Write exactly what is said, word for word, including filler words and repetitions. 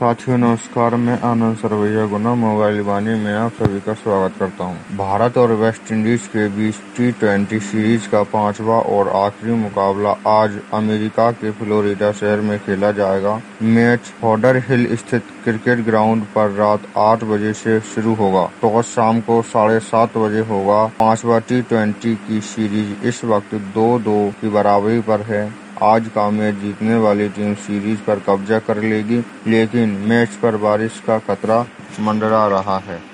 साथियों नमस्कार, मैं आनंद सरवैया गुना मोबाइल वाणी में आप सभी का स्वागत करता हूं। भारत और वेस्ट इंडीज के बीच टी ट्वेंटी सीरीज का पांचवा और आखिरी मुकाबला आज अमेरिका के फ्लोरिडा शहर में खेला जाएगा। मैच हॉडर हिल स्थित क्रिकेट ग्राउंड पर रात आठ बजे से शुरू होगा। टॉस शाम को साढ़े सात बजे होगा। पांचवा टी ट्वेंटी की सीरीज इस वक्त दो दो की बराबरी पर है। आज का मैच जीतने वाली टीम सीरीज पर कब्जा कर लेगी, लेकिन मैच पर बारिश का खतरा मंडरा रहा है।